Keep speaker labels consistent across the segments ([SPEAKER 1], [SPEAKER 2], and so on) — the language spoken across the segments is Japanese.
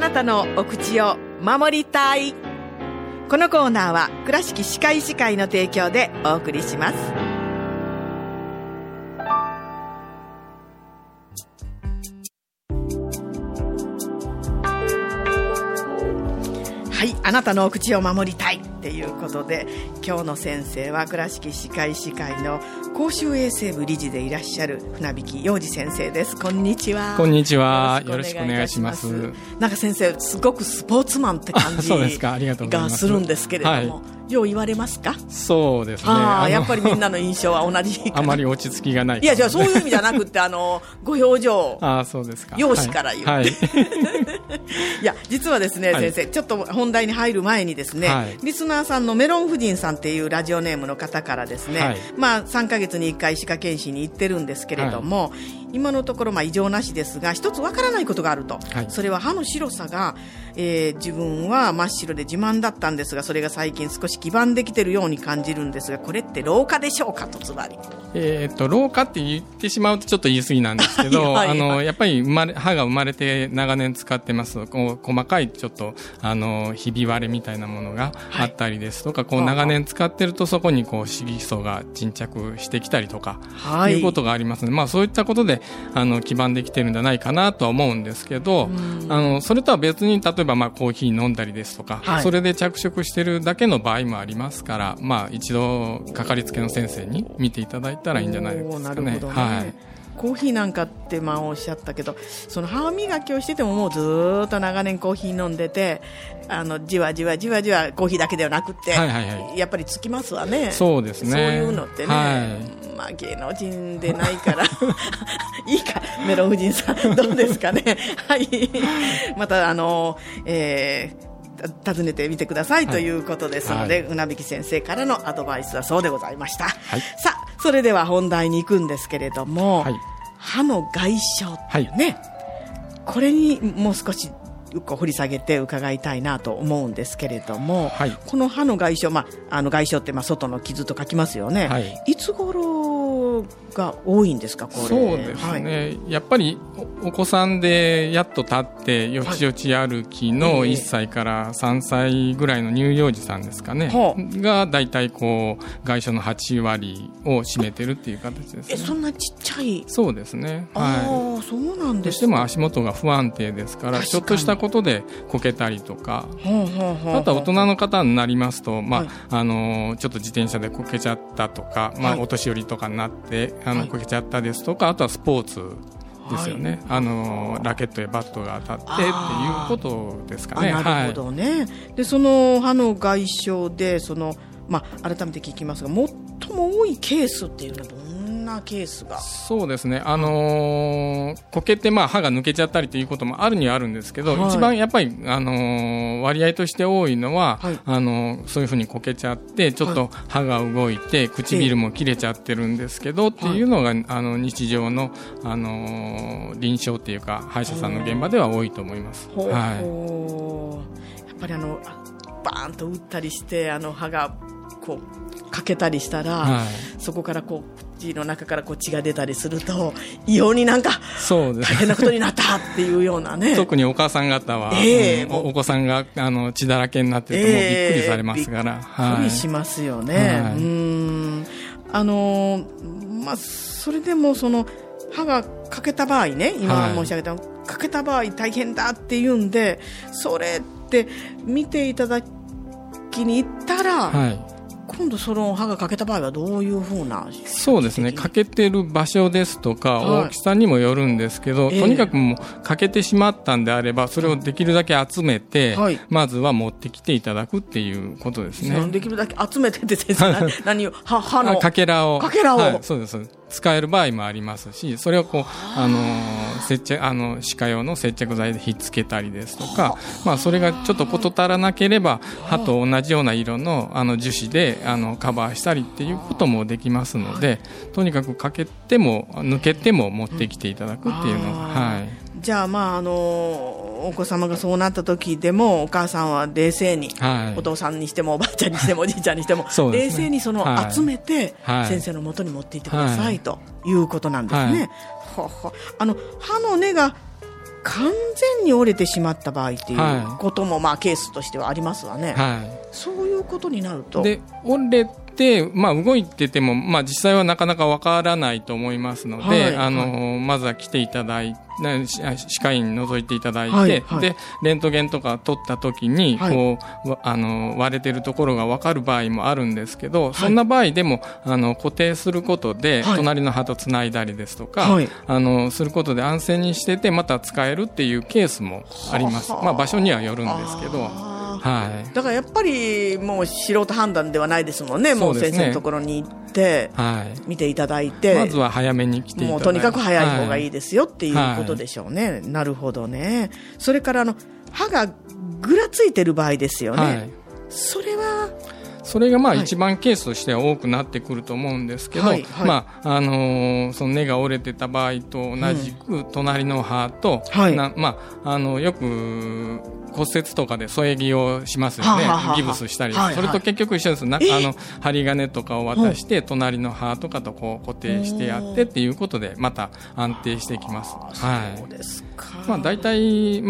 [SPEAKER 1] なたのお口を守りたい。このコーナーは倉敷歯科医師会の提供でお送りします。はい、あなたのお口を守りたいっていうことで、今日の先生は倉敷歯科医師会の公衆衛生部理事でいらっしゃる船引洋二先生です。こんにちは。
[SPEAKER 2] こんにちは。よろしくお願いします。
[SPEAKER 1] なんか先生すごくスポーツマンって感じ
[SPEAKER 2] そうですか。ありがとうございます。
[SPEAKER 1] がするんですけれども、はい、よう言われますか？
[SPEAKER 2] そうですね。
[SPEAKER 1] やっぱりみんなの印象は同じかな。
[SPEAKER 2] あまり落ち着きがない。
[SPEAKER 1] いや、じゃあそういう意味じゃなくてご表情
[SPEAKER 2] そうですか。
[SPEAKER 1] 容姿から言って、はい、いや実はですね、
[SPEAKER 2] はい、
[SPEAKER 1] 先生ちょっと本題に入る前にですね、はい、リスナーさんのメロン夫人さんっていうラジオネームの方からですね、はい、3ヶ月に1回歯科検診に行ってるんですけれども、はい、今のところ異常なしですが、一つわからないことがあると、はい、それは歯の白さが、自分は真っ白で自慢だったんですが、それが最近少し黄ばんできてるように感じるんですが、これって老化でしょうかと。つまり
[SPEAKER 2] 老化って言ってしまうとちょっと言い過ぎなんですけど、はいはい、やっぱり歯が生まれて長年使ってますと、細かいちょっとひび割れみたいなものがあったりですとか、はい、長年使ってるとそこに色素が沈着してきたりとか、はい、いうことがありますので、そういったことで黄ばんできてるんじゃないかなとは思うんですけど、それとは別に例えばコーヒー飲んだりですとか、はい、それで着色してるだけの場合もありますから、一度かかりつけの先生に見ていただいたらいいんじゃないですかね。
[SPEAKER 1] なるほどね、はい。コーヒーなんかっておっしゃったけど、その歯磨きをしててももうずっと長年コーヒー飲んでて、じわじわじわじわコーヒーだけではなくて、はいはいはい、やっぱりつきますわね。
[SPEAKER 2] そうですね。
[SPEAKER 1] そういうのってね、はい、芸能人でないからいいか、メロン夫人さんどうですかねはい、また訪ねてみてくださいということですので、船引先生からのアドバイスはそうでございました、はい、さあそれでは本題に行くんですけれども、はい、歯の外傷っていうね、これにもう少し掘り下げて伺いたいなと思うんですけれども、はい、この歯の外傷、外傷って外の傷と書きますよね、はい、いつ頃が多いんですかこれ。
[SPEAKER 2] そうですね、はい、やっぱりお子さんでやっと立ってよちよち歩きの1歳から3歳ぐらいの乳幼児さんですかね、がだいたい外傷の8割を占めてるっていう形ですね。
[SPEAKER 1] そんなちっちゃい。
[SPEAKER 2] そうですね、
[SPEAKER 1] はい、そうなんです。
[SPEAKER 2] どうしても足元が不安定ですから、ちょっとしたことでこけたりとか、あとは大人の方になりますと、ちょっと自転車でこけちゃったとか、お年寄りとかになってこけちゃったですとか、あとはスポーツですよね、ラケットやバットが当たってっていうことですかね。
[SPEAKER 1] なるほどね、はい、でその歯の外傷で改めて聞きますが、最も多いケースっていうのはどんなケースが。
[SPEAKER 2] そうですね、こけて歯が抜けちゃったりということもあるにはあるんですけど、一番やっぱり、割合として多いのは、そういうふうにこけちゃってちょっと歯が動いて、唇も切れちゃってるんですけど、っていうのが日常の、臨床っていうか歯医者さんの現場では多いと思います。はい、
[SPEAKER 1] やっぱりバーンと打ったりして歯がかけたりしたら、そこから口の中から血が出たりすると異様に大変なことになったっていうようなね
[SPEAKER 2] 特にお母さん方は、お子さんが血だらけになってるともうびっくりされますから、
[SPEAKER 1] びっくりしますよね、それでも歯がかけた場合ね、今申し上げた、かけた場合大変だっていうんで、それって見ていただきに行ったら、今度その歯が欠けた場合はどういうふうな。
[SPEAKER 2] そうですね、欠けてる場所ですとか、大きさにもよるんですけど、とにかくもう欠けてしまったんであれば、それをできるだけ集めて、まずは持ってきていただくっていうことですね。
[SPEAKER 1] できるだけ集めてって先生何を歯の
[SPEAKER 2] かけらを、そうです、使える場合もありますし、それを歯科用の接着剤でひっつけたりですとか、それがちょっと事足らなければ歯と同じような色の樹脂でカバーしたりっていうこともできますので、とにかくかけても抜けても持ってきていただくっていうのが、
[SPEAKER 1] じゃあお子様がそうなった時でもお母さんは冷静に、お父さんにしてもおばあちゃんにしてもおじいちゃんにしても、冷静に集めて、先生の元に持っていってください、ということなんですね。歯の根が完全に折れてしまった場合っていうことも、ケースとしてはありますわね、そういうことになると
[SPEAKER 2] で折れて、動いてても、実際はなかなかわからないと思いますので、まずは来ていただいて歯科医に覗いていただいて、でレントゲンとか取った時にこう、割れてるところが分かる場合もあるんですけど、そんな場合でも固定することで、隣の歯とつないだりですとか、することで安静にしててまた使えるっていうケースもあります。場所にはよるんですけど、
[SPEAKER 1] だからやっぱりもう素人判断ではないですもんね。もう先生のところに行って見ていただいて、
[SPEAKER 2] まずは早めに来ていただいて、
[SPEAKER 1] もうとにかく早い方がいいですよっていうことでしょうね、なるほどね。それから歯がぐらついてる場合ですよね、それが
[SPEAKER 2] 一番ケースとしては多くなってくると思うんですけど、その根が折れてた場合と同じく隣の歯と、よく骨折とかで添え木をしますよね、ギブスしたり、それと結局一緒です。針金とかを渡して隣の歯とかとこう固定してやってっていうことでまた安定してきます。
[SPEAKER 1] そうですか。
[SPEAKER 2] だいたい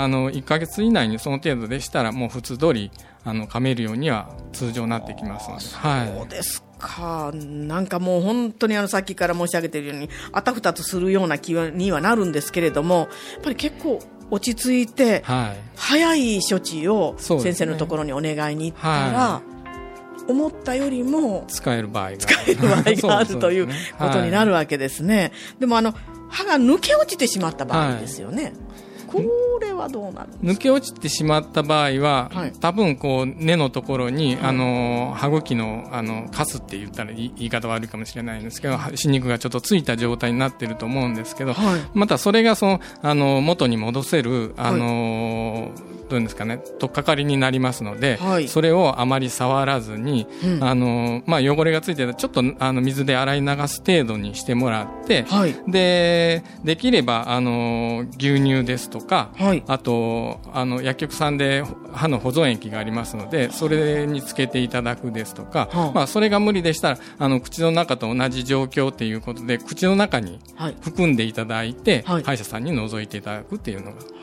[SPEAKER 2] 1ヶ月以内にその程度でしたらもう普通通り噛めるようには通常なってきますので。
[SPEAKER 1] そうですか。なんかもう本当にさっきから申し上げているようにあたふたとするような気にはなるんですけれども、やっぱり結構落ち着いて、早い処置を先生のところにお願いに行ったら、思ったよりも
[SPEAKER 2] 使える場合
[SPEAKER 1] があるということになるわけですね。でも歯が抜け落ちてしまった場合ですよね、これはどうなるんですか？
[SPEAKER 2] 抜け落ちてしまった場合は、多分こう根のところに、歯茎のカスって言ったら言い方悪いかもしれないんですけど、歯肉がちょっとついた状態になってると思うんですけど、またそれが元に戻せるどういうんですかね、取っかかりになりますので、それをあまり触らずに、汚れがついてたらちょっと水で洗い流す程度にしてもらって、できれば牛乳ですとか、あと薬局さんで歯の保存液がありますので、それにつけていただくですとか、それが無理でしたら口の中と同じ状況ということで口の中に含んでいただいて、歯医者さんに覗いていただくっていうのがいいです。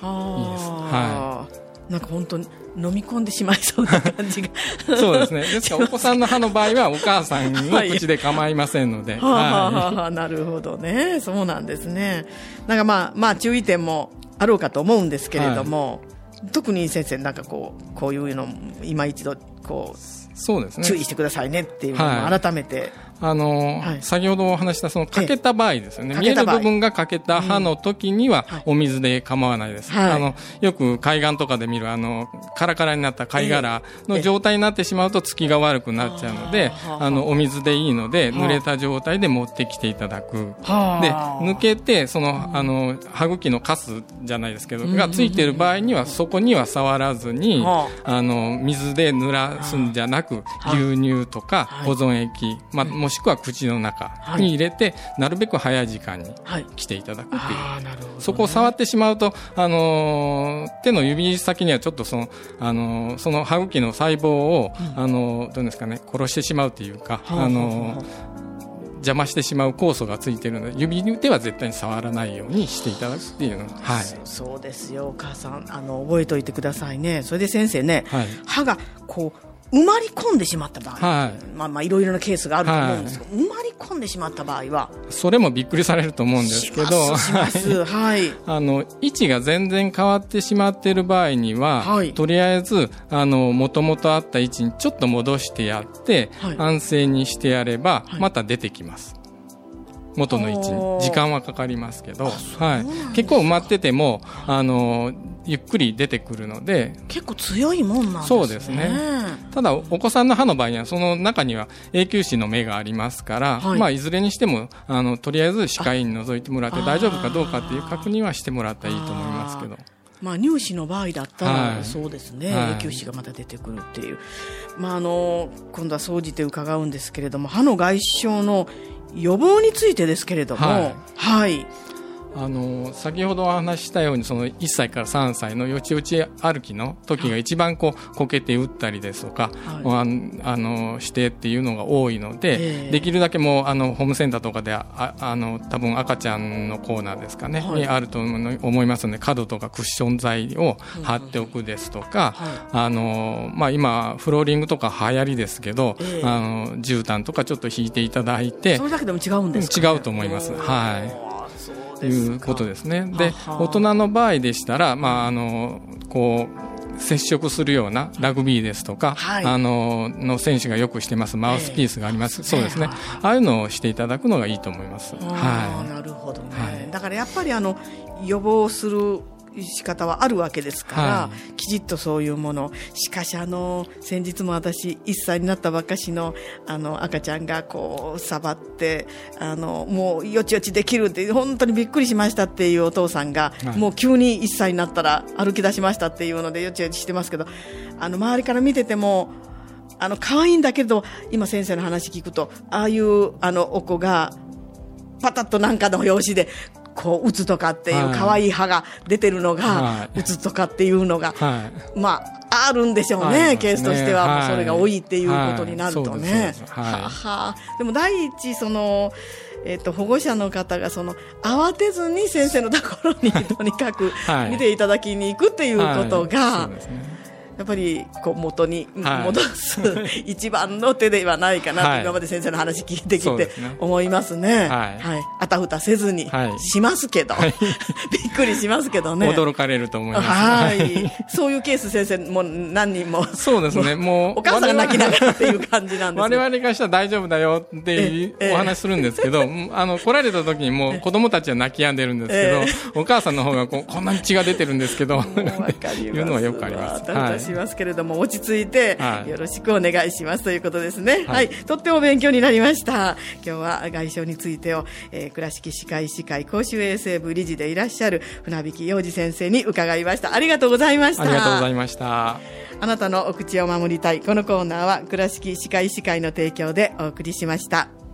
[SPEAKER 1] なんか本当に飲み込んでしまいそうな感じが
[SPEAKER 2] そうですね。ですからお子さんの歯の場合はお母さんの口で構いませんので、
[SPEAKER 1] なるほどね。そうなんですね。なんか注意点もあろうかと思うんですけれども、特に先生なんかこういうの今一度
[SPEAKER 2] そうですね、
[SPEAKER 1] 注意してくださいねっていうのを改めて、
[SPEAKER 2] 先ほどお話したその欠けた場合ですよね、見える部分が欠けた歯の時にはお水で構わないです。よく海岸とかで見るカラカラになった貝殻の状態になってしまうとつきが悪くなっちゃうので、お水でいいので濡れた状態で持ってきていただく。で抜けてその歯茎のカスじゃないですけどがついている場合にはそこには触らずに水で濡らすんじゃなく、牛乳とか保存液、もしくは口の中に入れて、なるべく早い時間に来ていただくっていう、そこを触ってしまうと手の指先にはちょっとその歯茎の細胞をどうですかね、殺してしまうというか、邪魔してしまう酵素がついているので、指では絶対に触らないようにしていただくっていうのが、
[SPEAKER 1] そうですよ。お母さん覚えておいてくださいね。それで先生ね、歯が埋まり込んでしまった場合、いろいろなケースがあると思うんですけど、埋まり込んでしまった場合は
[SPEAKER 2] それもびっくりされると思うんですけど、位置が全然変わってしまっている場合には、とりあえずもともとあった位置にちょっと戻してやって、安静にしてやればまた出てきます。元の位置に時間はかかりますけど、結構埋まっててもゆっくり出てくるので、
[SPEAKER 1] 結構強いもんなんですね。
[SPEAKER 2] そうですね。ただお子さんの歯の場合にはその中には永久歯の目がありますから、いずれにしてもとりあえず歯科医に覗いてもらって大丈夫かどうかっていう確認はしてもらったらいいと思いますけど、
[SPEAKER 1] 乳歯の場合だったら、そうですね、永久歯がまた出てくるっていう、今度は総じて伺うんですけれども、歯の外傷の予防についてですけれども、
[SPEAKER 2] 先ほどお話ししたようにその1歳から3歳のよちよち歩きの時が一番こけて打ったりですとか、してっていうのが多いので、できるだけもうホームセンターとかで多分赤ちゃんのコーナーですかね、にあると思いますので、角とかクッション材を貼っておくですとか、今フローリングとか流行りですけど、絨毯とかちょっと引いていただいて、
[SPEAKER 1] それだけでも違うんですか？
[SPEAKER 2] 違うと思います。ということですね。で、大人の場合でしたら、接触するようなラグビーですとか、の選手がよくしてますマウスピースがあります。そうですね。ああいうのをしていただくのがいいと思います。
[SPEAKER 1] なるほどね。だからやっぱり予防する仕方はあるわけですから、きちっとそういうもの。しかし先日も私1歳になったばっかしの赤ちゃんが触ってもうよちよちできるって本当にびっくりしましたっていうお父さんが、もう急に1歳になったら歩き出しましたっていうのでよちよちしてますけど、周りから見てても可愛いんだけど、今先生の話聞くとああいうお子がパタッとなんかの拍子で打つとかっていう可愛い歯が出てるのが打つとかっていうのが、あるんでしょうね、ケースとしては。もうそれが多いっていうことになるとね。でも第一保護者の方が慌てずに先生のところにとにかく見ていただきに行くっていうことが、やっぱり元に戻す一番の手ではないかなと、今まで先生の話聞いてきて思いますね。あたふたせずにしますけど、びっくりしますけどね。
[SPEAKER 2] 驚かれると思います。
[SPEAKER 1] そういうケース先生も何人も。
[SPEAKER 2] そうですね。もう
[SPEAKER 1] お母さんが泣きながらっていう感じなんです。
[SPEAKER 2] 我々がしたら大丈夫だよってお話するんですけど、来られた時にもう子供たちは泣き止んでるんですけど、お母さんの方がこんなに血が出てるんですけどいうのはよくあります。
[SPEAKER 1] しますけれども、落ち着いてよろしくお願いしますということですね。とっても勉強になりました。今日は外傷についてを、倉敷歯科医師会公衆衛生部理事でいらっしゃる船引洋二先生に伺いました。ありがとうございました。
[SPEAKER 2] ありがとうございました。
[SPEAKER 1] あなたのお口を守りたい。このコーナーは倉敷歯科医師会の提供でお送りしました。